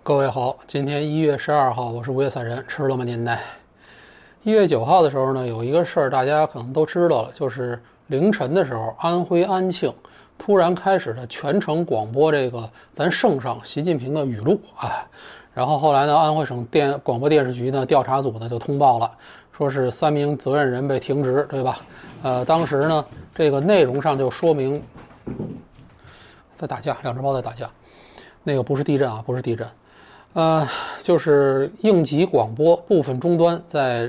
各位好，今天1月12号，我是午夜散人，吃了吗您呢？1月9号的时候呢，有一个事儿大家可能都知道了，就是凌晨的时候，安徽安庆突然开始了全程广播这个咱圣上习近平的语录然后后来呢，安徽省广播电视局呢调查组呢就通报了，说是3名责任人被停职，对吧？当时呢这个内容上就说明在打架，两只猫在打架，那个不是地震啊，不是地震。就是应急广播部分终端在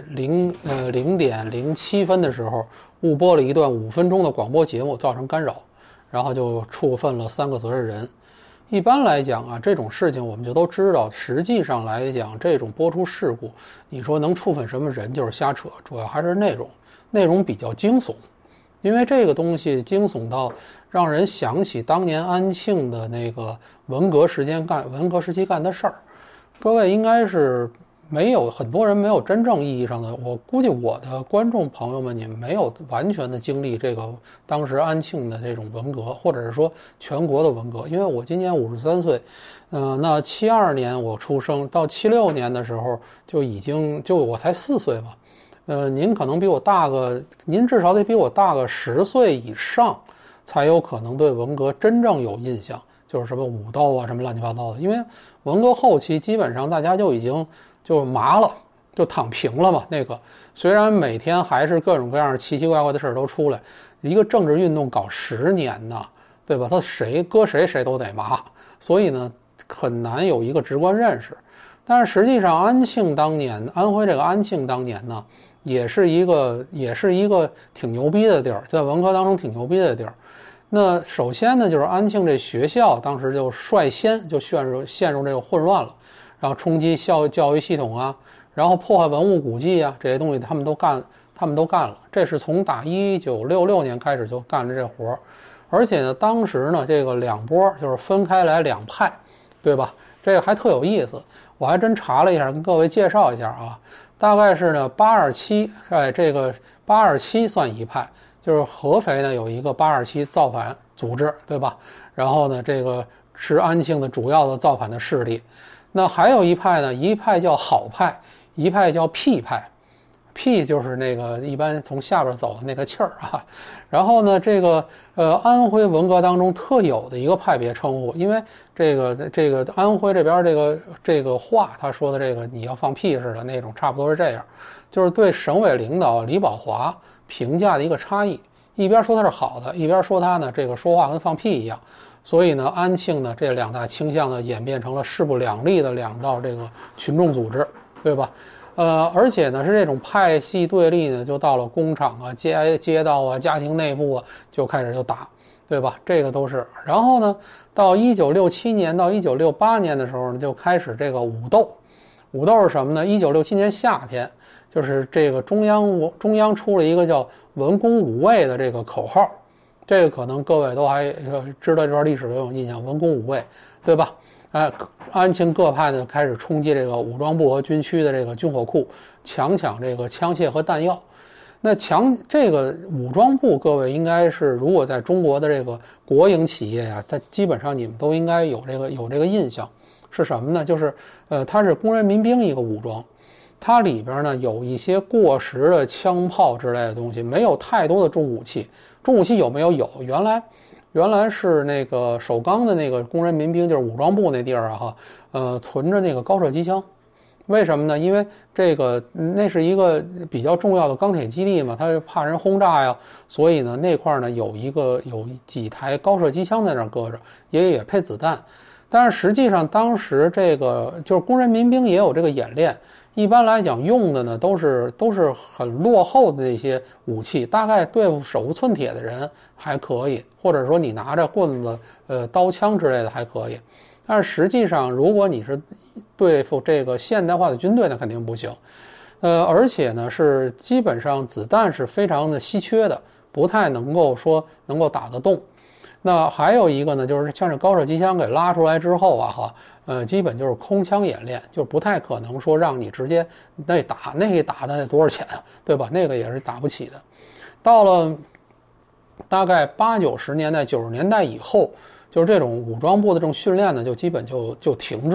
0点07分的时候误播了一段5分钟的广播节目，造成干扰，然后就处分了3个责任人。一般来讲啊，这种事情我们就都知道，实际上来讲，这种播出事故，你说能处分什么人就是瞎扯，主要还是内容比较惊悚，因为这个东西惊悚到让人想起当年安庆的那个文革时期干的事儿。各位应该是很多人没有真正意义上的，我估计我的观众朋友们，你们没有完全的经历这个当时安庆的这种文革，或者是说全国的文革。因为我今年53岁，那72年我出生，到76年的时候就我才4岁嘛，您可能您至少得比我大个10岁以上，才有可能对文革真正有印象。就是什么武斗啊，什么乱七八糟的。因为文革后期基本上大家就已经就麻了，就躺平了嘛。那个虽然每天还是各种各样奇奇怪怪的事儿都出来，一个政治运动搞10年呢，对吧？他搁谁都得麻，所以呢很难有一个直观认识。但是实际上安徽这个安庆当年呢，也是一个挺牛逼的地儿，在文革当中挺牛逼的地儿。那首先呢，就是安庆这学校当时就率先就陷入这个混乱了，然后冲击教育系统啊，然后破坏文物古迹啊，这些东西他们都干了。这是从打1966年开始就干了这活，而且呢，当时呢这个2波就是分开来2派，对吧？这个还特有意思，我还真查了一下，跟各位介绍一下啊。大概是呢827，这个827算一派。就是合肥呢有一个827造反组织，对吧？然后呢，这个是安庆的主要的造反的势力。那还有一派呢，一派叫好派，一派叫屁派。屁就是那个一般从下边走的那个气儿啊。然后呢，这个安徽文革当中特有的一个派别称呼，因为这个安徽这边这个话，他说的这个你要放屁似的那种，差不多是这样，就是对省委领导李宝华评价的一个差异，一边说他是好的，一边说他呢这个说话跟放屁一样。所以呢，安庆呢这2大倾向呢演变成了势不两立的2道这个群众组织，对吧？而且呢是这种派系对立呢，就到了工厂啊、街道啊、家庭内部啊，就开始就打，对吧？这个都是。然后呢，到1967年到1968年的时候呢，就开始这个武斗。武斗是什么呢？1967年夏天。就是这个中央出了一个叫文攻武卫的这个口号，这个可能各位都还知道这段历史有印象，文攻武卫，对吧？安庆各派呢开始冲击这个武装部和军区的这个军火库，抢这个枪械和弹药。那这个武装部，各位应该是如果在中国的这个国营企业啊，它基本上你们都应该有这个印象，是什么呢？就是它是工人民兵一个武装。它里边呢有一些过时的枪炮之类的东西，没有太多的重武器。重武器有没有？有，原来是那个首钢的那个工人民兵，就是武装部那地儿啊存着那个高射机枪。为什么呢？因为那是一个比较重要的钢铁基地嘛，它怕人轰炸呀，所以呢那块呢有几台高射机枪在那儿搁着，也配子弹。但是实际上当时这个就是工人民兵也有这个演练。一般来讲用的呢都是很落后的那些武器，大概对付手无寸铁的人还可以，或者说你拿着棍子、刀枪之类的还可以。但是实际上，如果你是对付这个现代化的军队，那肯定不行。而且呢是基本上子弹是非常的稀缺的，不太能够打得动。那还有一个呢，就是像这高射机枪给拉出来之后基本就是空枪演练，就不太可能说让你直接那打的多少钱啊，对吧？那个也是打不起的。到了大概80、90年代、90年代以后，就是这种武装部的这种训练呢，就基本就停滞了，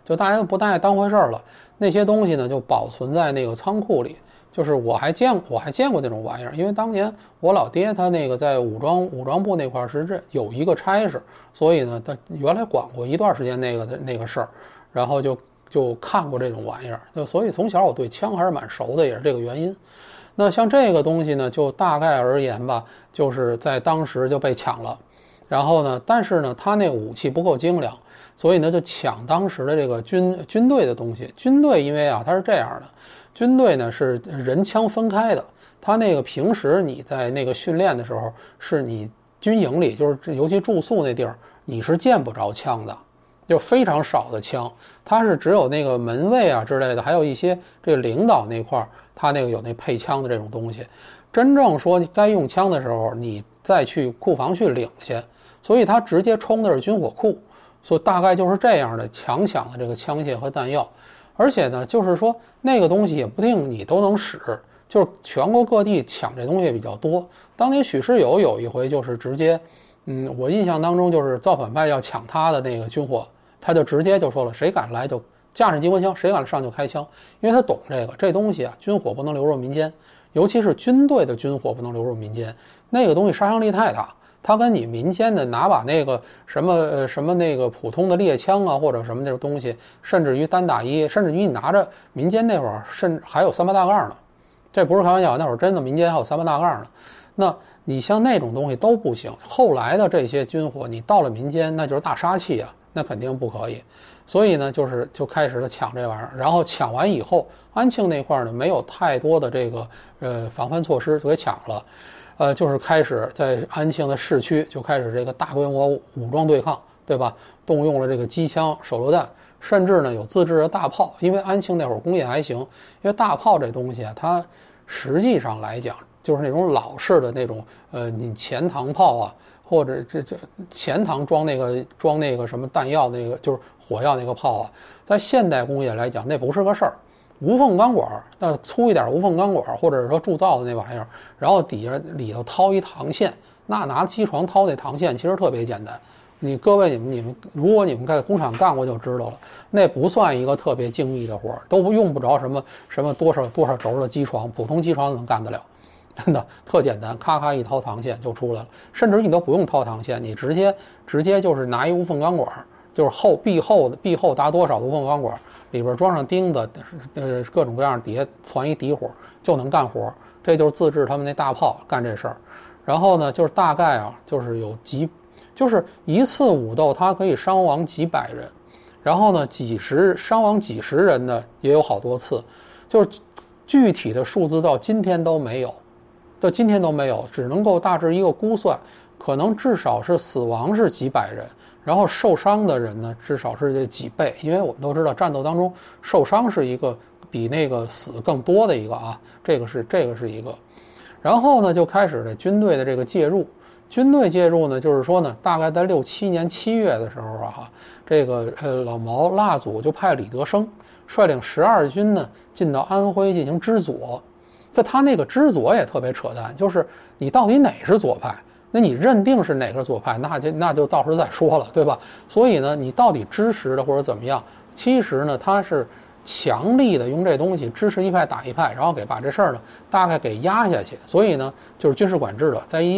就大家不太当回事了。那些东西呢，就保存在那个仓库里。就是我还见过那种玩意儿，因为当年我老爹他那个在武装部那块是有一个差事，所以呢，他原来管过一段时间那个事儿，然后就看过这种玩意儿，所以从小我对枪还是蛮熟的，也是这个原因。那像这个东西呢，就大概而言吧，就是在当时就被抢了，然后呢，但是呢，他那个武器不够精良，所以呢就抢当时的这个军队的东西。军队因为啊，它是这样的。军队呢是人枪分开的，他那个平时你在那个训练的时候，是你军营里，就是尤其住宿那地儿，你是见不着枪的，就非常少的枪，他是只有那个门卫啊之类的，还有一些这个领导那块儿，他那个有那配枪的这种东西。真正说该用枪的时候，你再去库房去领去，所以他直接冲的是军火库，所以大概就是这样的强抢的这个枪械和弹药。而且呢，就是说那个东西也不定你都能使，就是全国各地抢这东西比较多。当年许世友有一回就是直接，我印象当中就是造反派要抢他的那个军火，他就直接就说了，谁敢来就架上机关枪，谁敢上就开枪，因为他懂这东西啊，军火不能流入民间，尤其是军队的军火不能流入民间，那个东西杀伤力太大。他跟你民间的拿把那个什么那个普通的猎枪啊，或者什么那种东西，甚至于单打一，甚至于你拿着民间那会儿，甚至还有3-8大杠呢，这不是开玩笑，那会儿真的民间还有3-8大杠呢。那你像那种东西都不行。后来的这些军火，你到了民间，那就是大杀器啊，那肯定不可以。所以呢，就开始了抢这玩意儿，然后抢完以后，安庆那块呢没有太多的这个防范措施，就给抢了。就是开始在安庆的市区就开始这个大规模武装对抗，对吧？动用了这个机枪、手榴弹，甚至呢有自制的大炮。因为安庆那会儿工业还行，因为大炮这东西啊，它实际上来讲就是那种老式的那种你前膛炮啊，或者这前膛装那个什么弹药那个就是火药那个炮啊，在现代工业来讲那不是个事儿。无缝钢管，那粗一点无缝钢管，或者是说铸造的那玩意儿，然后里头掏一膛线，那拿机床掏那膛线其实特别简单。各位你们，如果你们在工厂干过就知道了，那不算一个特别精密的活，都用不着什么多少轴的机床，普通机床能干得了，真的特简单，咔咔一掏膛线就出来了。甚至你都不用掏膛线，你直接就是拿一无缝钢管，就是壁厚达多少的无缝钢管。里边装上钉子，各种各样碟，攒一底火就能干活。这就是自制他们那大炮干这事儿。然后呢，就是大概啊，就是就是一次武斗，它可以伤亡几百人，然后呢，伤亡几十人的也有好多次，就是具体的数字到今天都没有，只能够大致一个估算，可能至少是死亡是几百人。然后受伤的人呢，至少是这几倍，因为我们都知道战斗当中受伤是一个比那个死更多的一个啊，这个是一个。然后呢，就开始了军队的这个介入。军队介入呢，就是说呢，大概在67年7月的时候啊，这个老毛蜡祖就派李德生率领12军呢进到安徽进行支左。他那个支左也特别扯淡，就是你到底哪是左派？那你认定是哪个左派，那就到时候再说了，对吧？所以呢，你到底支持的或者怎么样，其实呢，他是强力的用这东西支持一派打一派，然后把这事儿呢大概给压下去。所以呢，就是军事管制了。在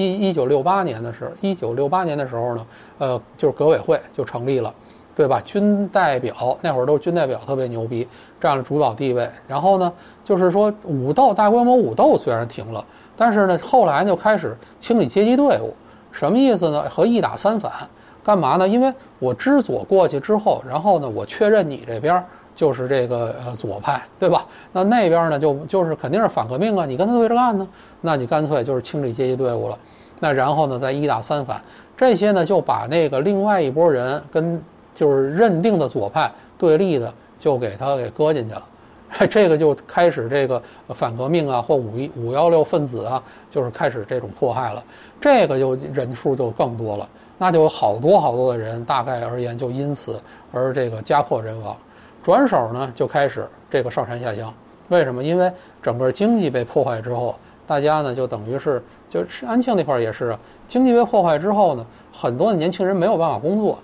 1968年的时候呢，就是革委会就成立了，对吧？军代表那会儿都是军代表特别牛逼，占了主导地位。然后呢，就是说大规模武斗虽然停了。但是呢，后来就开始清理阶级队伍，什么意思呢？和一打三反，干嘛呢？因为我支左过去之后，然后呢，我确认你这边就是这个左派，对吧？那边呢就是肯定是反革命啊，你跟他对着干呢，那你干脆就是清理阶级队伍了。那然后呢，再一打三反，这些呢就把那个另外一拨人跟就是认定的左派对立的，就给搁进去了。这个就开始这个反革命啊，或516分子啊，就是开始这种迫害了。这个就人数就更多了，那就有好多的人，大概而言就因此而这个家破人亡。转手呢就开始这个上山下乡。为什么？因为整个经济被破坏之后，大家呢就等于就是安庆那块也是经济被破坏之后呢，很多的年轻人没有办法工作。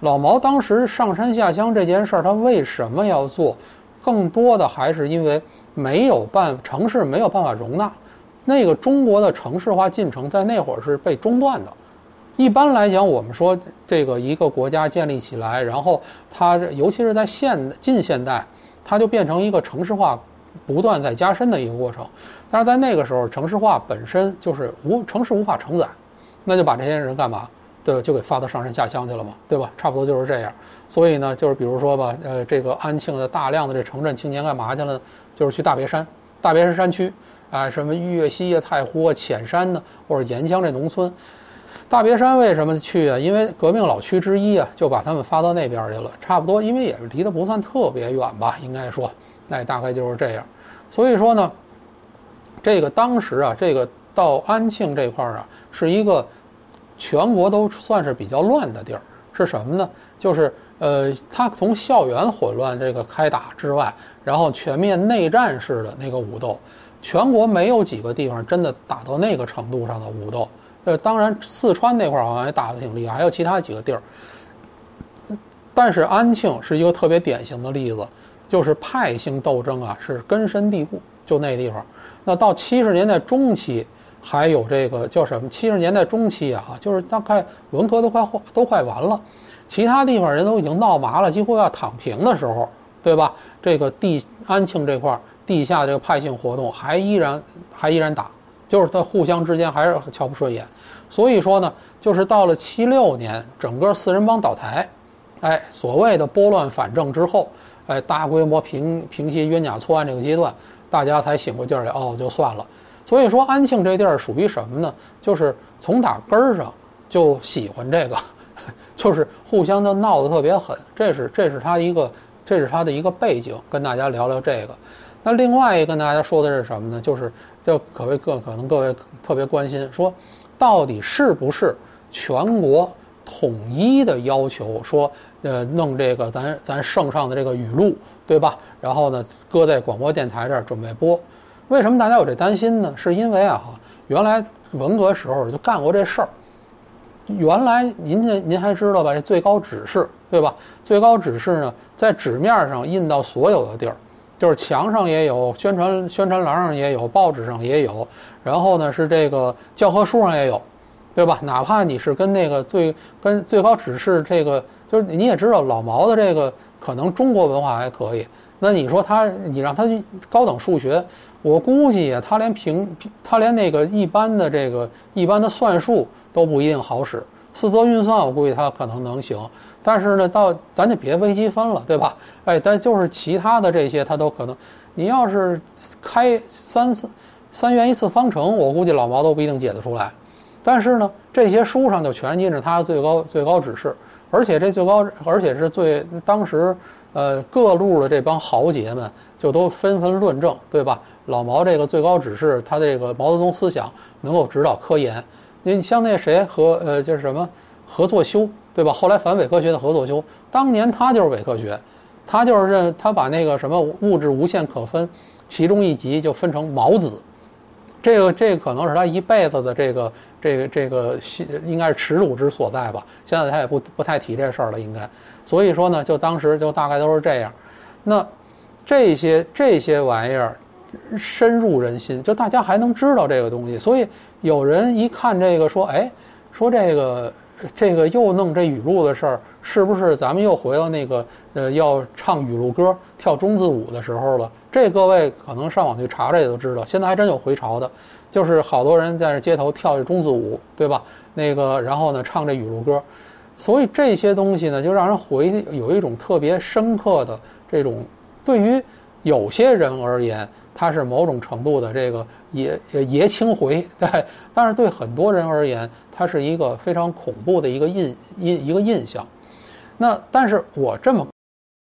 老毛当时上山下乡这件事儿，他为什么要做？更多的还是因为城市没有办法容纳。那个中国的城市化进程在那会儿是被中断的。一般来讲，我们说这个一个国家建立起来，然后它尤其是在近现代，它就变成一个城市化不断在加深的一个过程。但是在那个时候，城市化本身就是城市无法承载，那就把这些人干嘛？对，就给发到上山下乡去了嘛，对吧？差不多就是这样。所以呢，就是比如说吧，这个安庆的大量的这城镇青年干嘛去了呢？就是去大别山山区。什么岳西啊、太湖啊、潜山呢，或者沿江这农村，大别山为什么去啊？因为革命老区之一啊，就把他们发到那边去了，差不多，因为也离得不算特别远吧，应该说，大概就是这样。所以说呢，这个当时啊，这个到安庆这块啊，是一个全国都算是比较乱的地儿。是什么呢？就是它从校园混乱这个开打之外，然后全面内战式的那个武斗。全国没有几个地方真的打到那个程度上的武斗，当然四川那块好像也打得挺厉害，还有其他几个地儿。但是安庆是一个特别典型的例子，就是派性斗争啊是根深蒂固，就那地方。那到70年代中期，还有这个叫什么？70年代中期啊，就是大概文革都快完了，其他地方人都已经闹麻了，几乎要躺平的时候，对吧？这个安庆这块地下这个派性活动还依然打，就是它互相之间还是瞧不顺眼。所以说呢，就是到了76年，整个四人帮倒台，所谓的拨乱反正之后，大规模平息冤假错案这个阶段，大家才醒过劲儿来，就算了。所以说安庆这地儿属于什么呢？就是从打根儿上就喜欢这个，就是互相的闹得特别狠，这是他的一个背景，跟大家聊聊这个。那另外一个跟大家说的是什么呢？就是可能各位特别关心，说到底是不是全国统一的要求说，弄这个咱圣上的这个语录，对吧？然后呢，搁在广播电台这儿准备播。为什么大家有这担心呢？是因为原来文革时候就干过这事儿。原来您还知道吧？这最高指示，对吧？最高指示呢，在纸面上印到所有的地儿。就是墙上也有，宣传栏上也有，报纸上也有，然后呢是这个教科书上也有，对吧？哪怕你是跟最高指示这个，就是你也知道老毛的这个可能中国文化还可以，那你说你让他高等数学，我估计他连那个一般的算术都不一定好使。四则运算我估计他可能能行，但是呢，咱就别微积分了，对吧？但就是其他的这些他都可能，你要是开三元一次方程，我估计老毛都不一定解得出来。但是呢，这些书上就全印着他的最高指示，而且是当时各路的这帮豪杰们就都纷纷论证，对吧？老毛这个最高指示，他这个毛泽东思想能够指导科研。你像那谁就是什么何作修，对吧？后来反伪科学的何作修，当年他就是伪科学，他把那个什么物质无限可分，其中一集就分成毛子，这个可能是他一辈子的这个应该是耻辱之所在吧。现在他也不太提这事儿了，应该。所以说呢，就当时就大概都是这样。那这些玩意儿深入人心，就大家还能知道这个东西。所以有人一看这个说，说这个又弄这语录的事儿，是不是咱们又回到那个要唱语录歌、跳中字舞的时候了？这各位可能上网去查查也都知道，现在还真有回潮的，就是好多人在这街头跳这中字舞，对吧？然后呢唱这语录歌，所以这些东西呢，就让人有一种特别深刻的这种，对于有些人而言，它是某种程度的这个爷青回，对，但是对很多人而言，它是一个非常恐怖的一个印象。那但是我这么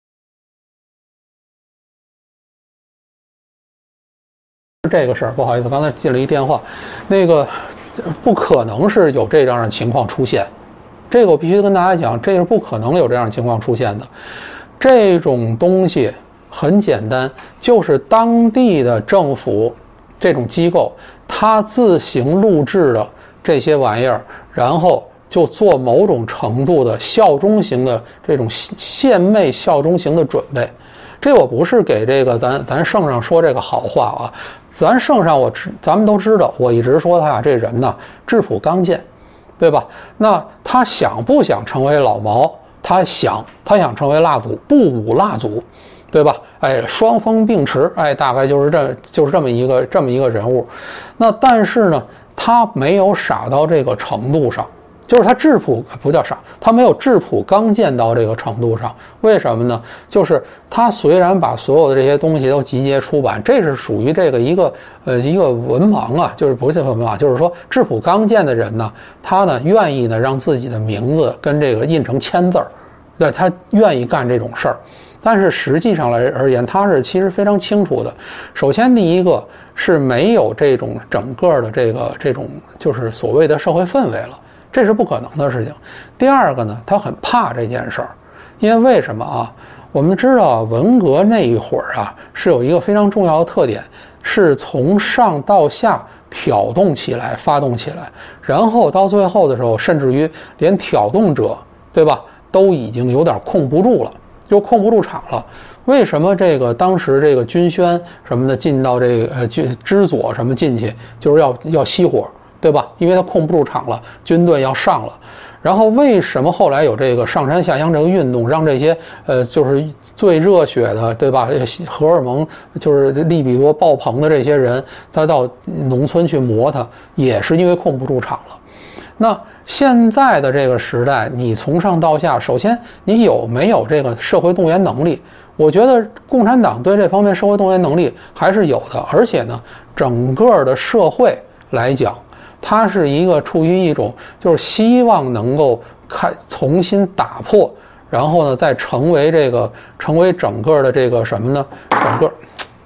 这个事儿，不好意思，刚才接了一电话，不可能是有这样的情况出现，这个我必须跟大家讲，这是不可能有这样的情况出现的。这种东西很简单，就是当地的政府这种机构，它自行录制的这些玩意儿，然后就做某种程度的效忠型的这种献媚效忠型的准备。这我不是给这个咱圣上说这个好话啊，咱圣上咱们都知道，我一直说他这人呢质朴刚健，对吧？那他想不想成为老毛？他想成为蜡祖，不武蜡祖，对吧？哎，双峰并驰，哎，大概就是这么一个人物。那但是呢，他没有傻到这个程度上，就是他质朴不叫傻，他没有质朴刚健到这个程度上。为什么呢？就是他虽然把所有的这些东西都集结出版，这是属于这个一个文盲啊，就是不是文盲，就是说质朴刚健的人呢，他呢愿意呢让自己的名字跟这个印成签字儿，对，他愿意干这种事儿。但是实际上而言，他是其实非常清楚的。首先，第一个是没有这种整个的这种就是所谓的社会氛围了，这是不可能的事情。第二个呢，他很怕这件事儿，因为什么啊？我们知道文革那一会儿啊，是有一个非常重要的特点，是从上到下挑动起来、发动起来，然后到最后的时候，甚至于连挑动者，对吧，都已经有点控不住了。就控不住场了。为什么这个当时这个军宣什么的进到这个知左什么进去，就是要熄火，对吧？因为他控不住场了，军队要上了。然后为什么后来有这个上山下乡这个运动，让这些就是最热血的，对吧？荷尔蒙就是利比多爆棚的这些人，他到农村去磨他，也是因为控不住场了。那现在的这个时代，你从上到下，首先你有没有这个社会动员能力？我觉得共产党对这方面社会动员能力还是有的，而且呢，整个的社会来讲，它是一个处于一种就是希望能够重新打破，然后呢再成为整个的这个什么呢？整个，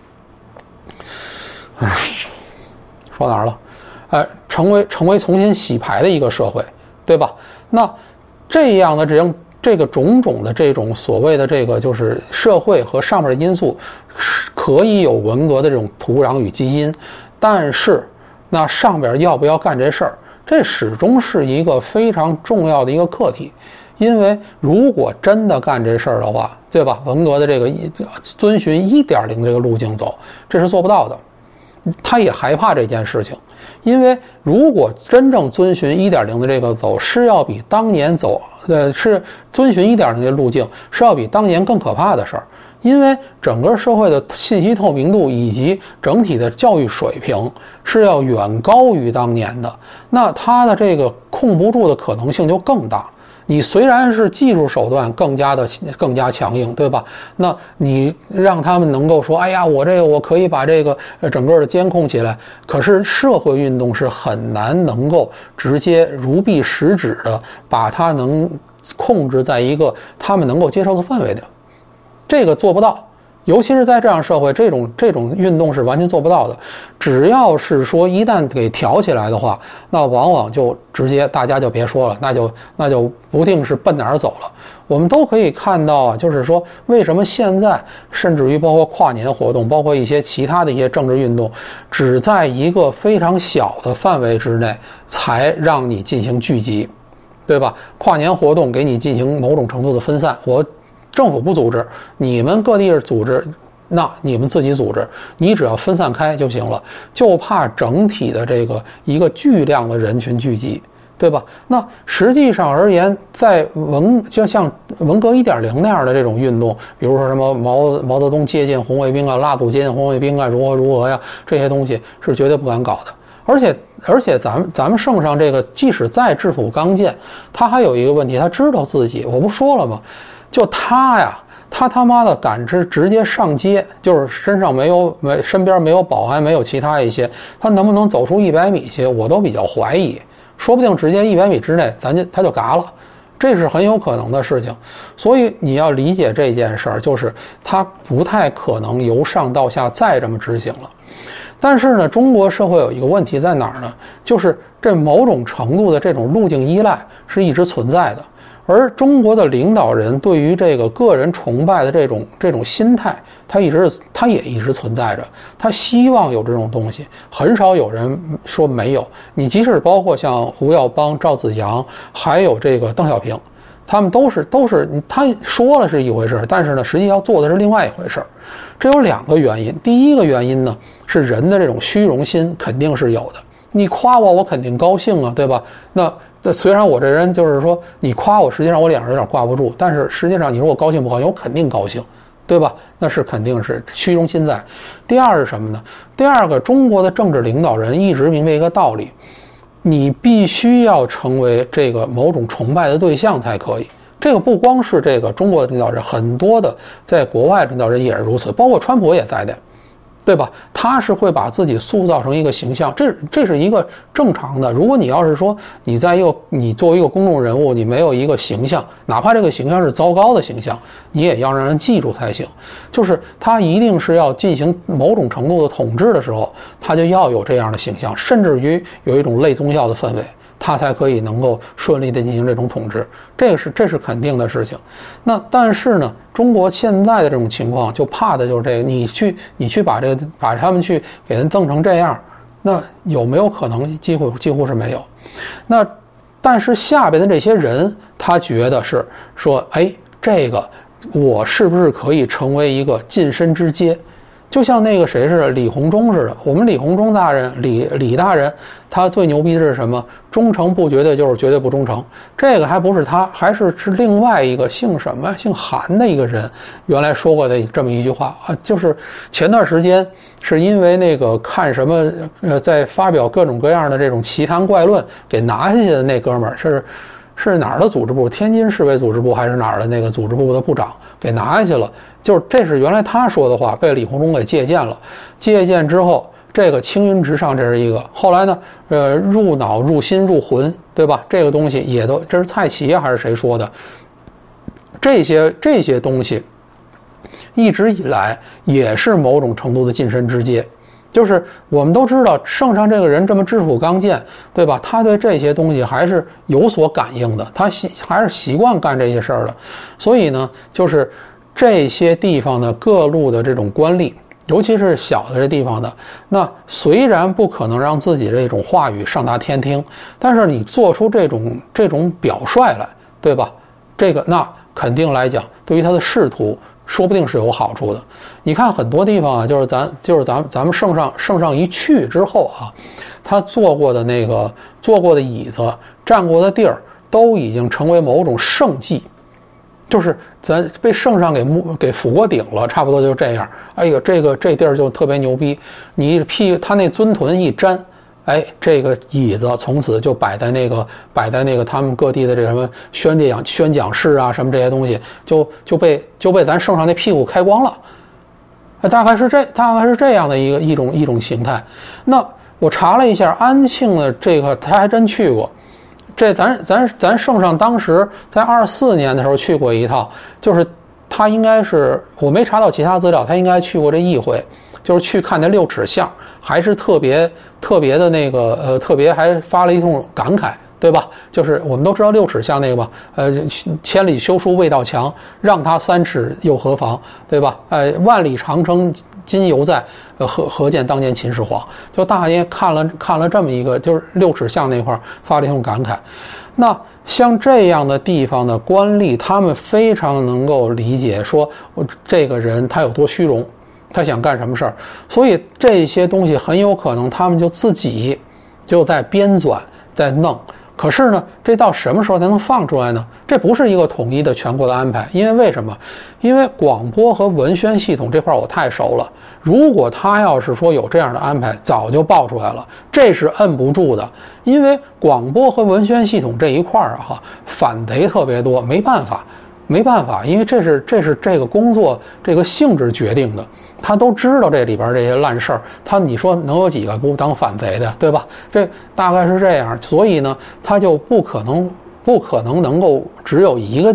说哪儿了？成为重新洗牌的一个社会，对吧？那这样的这个种种的这种所谓的这个就是社会和上面的因素，可以有文革的这种土壤与基因，但是那上边要不要干这事儿，这始终是一个非常重要的一个课题。因为如果真的干这事儿的话，对吧？文革的这个遵循 1.0 这个路径走，这是做不到的。他也害怕这件事情，因为如果真正遵循 1.0 的这个走，是要比当年是遵循 1.0 的路径，是要比当年更可怕的事儿。因为整个社会的信息透明度以及整体的教育水平是要远高于当年的，那他的这个控不住的可能性就更大。你虽然是技术手段更加强硬，对吧？那你让他们能够说，哎呀，我可以把这个整个的监控起来，可是社会运动是很难能够直接如臂使指的把它能控制在一个他们能够接受的范围的，这个做不到。尤其是在这样社会，这种运动是完全做不到的。只要是说一旦给挑起来的话，那往往就直接大家就别说了，那就不定是奔哪儿走了。我们都可以看到啊，就是说为什么现在甚至于包括跨年活动，包括一些其他的一些政治运动，只在一个非常小的范围之内才让你进行聚集，对吧？跨年活动给你进行某种程度的分散，政府不组织，你们各地组织，那你们自己组织，你只要分散开就行了，就怕整体的这个一个巨量的人群聚集，对吧？那实际上而言，就像文革 1.0 那样的这种运动，比如说什么毛泽东接见红卫兵啊，蜡祖接见红卫兵啊，如何呀，这些东西是绝对不敢搞的。而且咱们圣上这个即使再质朴刚健，他还有一个问题，他知道自己，我不说了吗？就他呀，他妈的敢直接上街，就是身边没有保安，没有其他一些，他能不能走出100米去，我都比较怀疑。说不定直接100米之内，他就嘎了，这是很有可能的事情。所以你要理解这件事儿，就是他不太可能由上到下再这么执行了。但是呢，中国社会有一个问题在哪儿呢？就是这某种程度的这种路径依赖是一直存在的。 而中国的领导人对于这个个人崇拜的这种心态，他也一直存在着。他希望有这种东西，很少有人说没有。你即使包括像胡耀邦、赵紫阳，还有这个邓小平，他们都是他说了是一回事，但是呢，实际要做的是另外一回事。这有2个原因。第一个原因呢，是人的这种虚荣心肯定是有的。你夸我，我肯定高兴啊，对吧？那虽然我这人就是说，你夸我，实际上我脸上有点挂不住，但是实际上你说我高兴不高兴，我肯定高兴，对吧？那是肯定是虚荣心在。第二是什么呢？第二个，中国的政治领导人一直明白一个道理，你必须要成为这个某种崇拜的对象才可以。这个不光是这个中国的领导人，很多的在国外领导人也是如此，包括川普也在内，对吧？他是会把自己塑造成一个形象，这是一个正常的。如果你要是说你作为一个公众人物，你没有一个形象，哪怕这个形象是糟糕的形象，你也要让人记住才行。就是他一定是要进行某种程度的统治的时候，他就要有这样的形象，甚至于有一种类宗教的氛围，他才可以能够顺利的进行这种统治，这是肯定的事情。那但是呢，中国现在的这种情况就怕的就是这个，你去把他们去给人弄成这样，那有没有可能几乎是没有。那但是下边的这些人，他觉得是说，哎，这个我是不是可以成为一个晋升之阶？就像那个谁似的，李鸿忠似的。我们李鸿忠大人，李大人，他最牛逼的是什么？忠诚不绝对就是绝对不忠诚。这个还不是他，还是另外一个姓什么姓韩的一个人原来说过的这么一句话啊，就是前段时间是因为那个看什么在发表各种各样的这种奇谈怪论给拿下去的那哥们儿是哪儿的组织部？天津市委组织部还是哪儿的那个组织部的部长给拿下去了？就是这是原来他说的话，被李鸿忠给借鉴了。借鉴之后，这个青云直上，这是一个。后来呢，入脑、入心、入魂，对吧？这个东西也都，这是蔡奇还是谁说的？这些东西，一直以来也是某种程度的晋升之阶。就是我们都知道，圣上这个人这么质朴刚健，对吧？他对这些东西还是有所感应的，他还是习惯干这些事儿的。所以呢，就是这些地方的各路的这种官吏，尤其是小的这地方的，那虽然不可能让自己这种话语上达天听，但是你做出这种表率来，对吧？这个那肯定来讲，对于他的仕途，说不定是有好处的。你看很多地方啊，就是咱们圣上一去之后啊，他坐过的椅子、站过的地儿，都已经成为某种圣迹，就是咱被圣上给phủ过顶了，差不多就这样。哎呦，这地儿就特别牛逼，你他那尊臀一沾，哎，这个椅子从此就摆在那个他们各地的这什么宣讲室啊，什么这些东西，就被咱圣上那屁股开光了。大概是这样的一种形态。那我查了一下，安庆的这个他还真去过。这咱圣上当时在24年的时候去过一趟，就是他应该是我没查到其他资料，他应该去过这一回，就是去看那6尺像，还是特别的那个特别还发了一通感慨，对吧？就是我们都知道6尺像那个吧，千里修书未到墙，让他3尺又何妨，对吧？万里长征今犹在，何见当年秦始皇？就大爷看了这么一个，就是6尺像那块发了一通感慨。那像这样的地方的官吏，他们非常能够理解说这个人他有多虚荣，他想干什么事儿，所以这些东西很有可能他们就自己就在编纂在弄。可是呢，这到什么时候才能放出来呢？这不是一个统一的全国的安排，因为什么？因为广播和文宣系统这块我太熟了。如果他要是说有这样的安排，早就爆出来了，这是摁不住的。因为广播和文宣系统这一块反贼特别多，没办法，因为这是这个工作这个性质决定的，他都知道这里边这些烂事儿，你说能有几个不当反贼的，对吧？这大概是这样，所以呢，他就不可能能够只有一个地儿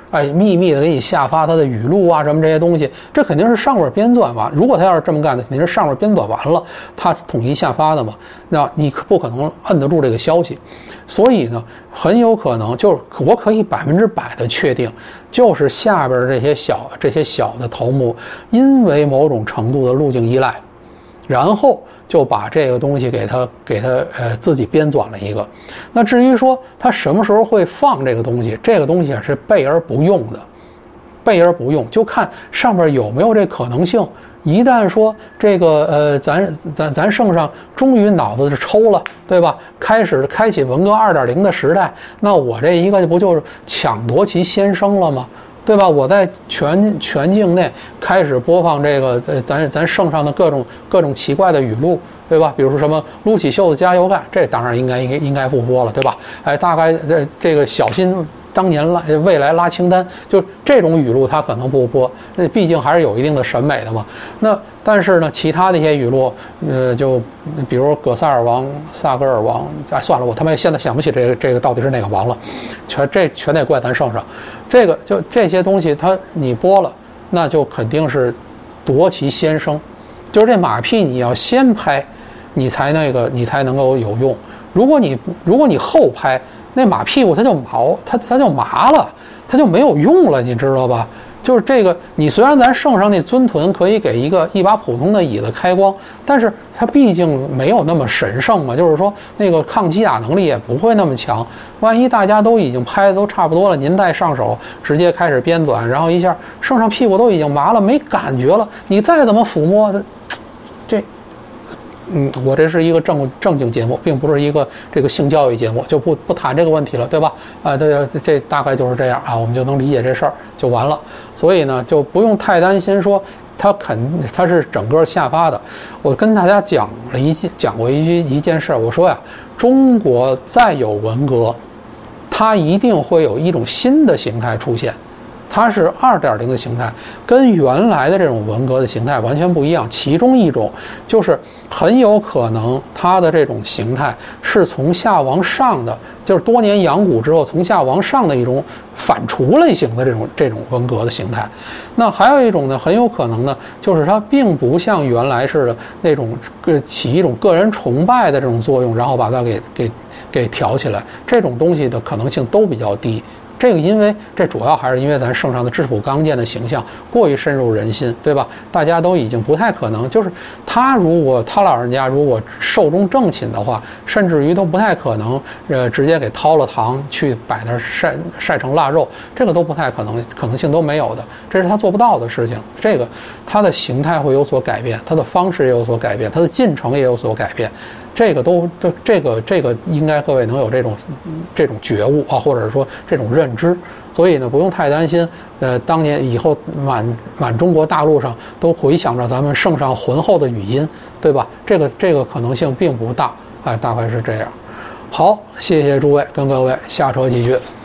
秘密的给你下发他的语录啊什么这些东西，这肯定是上边编纂完。如果他要是这么干的，肯定是上边编纂完了，他统一下发的嘛。那你不可能摁得住这个消息，所以呢，很有可能就是我可以100%的确定，就是下边这些小的头目，因为某种程度的路径依赖，然后就把这个东西给他自己编纂了一个。那至于说他什么时候会放这个东西，这个东西是备而不用的，备而不用，就看上边有没有这可能性。一旦说这个咱圣上终于脑子就抽了，对吧？开启文革2.0的时代，那我这一个不就是抢夺其先声了吗？对吧？我在全境内开始播放这个咱圣上的各种奇怪的语录，对吧？比如说什么撸起袖子加油干，这当然应该不播了，对吧？大概这个小心当年未来拉清单，就这种语录他可能不播，那毕竟还是有一定的审美的嘛。那但是呢，其他的一些语录，就比如葛萨尔王、萨格尔王，算了，我他妈现在想不起这个到底是哪个王了，全得怪咱圣上。就这些东西，你播了，那就肯定是夺其先声，就是这马屁你要先拍，你才能够有用。如果你后拍，那马屁股它就麻了，它就没有用了，你知道吧？就是这个，你虽然咱圣上那尊臀可以给一把普通的椅子开光，但是它毕竟没有那么神圣嘛，就是说那个抗击打能力也不会那么强。万一大家都已经拍的都差不多了，您再上手直接开始编纂，然后一下圣上屁股都已经麻了，没感觉了，你再怎么抚摸这。我这是一个正经节目，并不是一个这个性教育节目，就不谈这个问题了，对吧？这大概就是这样啊，我们就能理解这事儿就完了。所以呢，就不用太担心说它是整个下发的。我跟大家讲过一件事儿，我说呀，中国再有文革，它一定会有一种新的形态出现。它是2.0的形态，跟原来的这种文革的形态完全不一样。其中一种就是很有可能它的这种形态是从下往上的，就是多年养蛊之后从下往上的一种反刍类型的这种文革的形态。那还有一种呢，很有可能呢，就是它并不像原来似的那种起一种个人崇拜的这种作用，然后把它给挑起来，这种东西的可能性都比较低。这个因为这主要还是因为咱圣上的质朴刚健的形象过于深入人心，对吧？大家都已经不太可能，就是他老人家如果寿终正寝的话，甚至于都不太可能直接给掏了糖去摆那晒成腊肉，这个都不太可能性都没有的，这是他做不到的事情。这个他的形态会有所改变，他的方式也有所改变，他的进程也有所改变。这个应该各位能有这种觉悟啊，或者说这种认知，所以呢不用太担心。当年以后满中国大陆上都回响着咱们圣上浑厚的语音，对吧？这个可能性并不大，大概是这样。好，谢谢诸位，跟各位下车继续。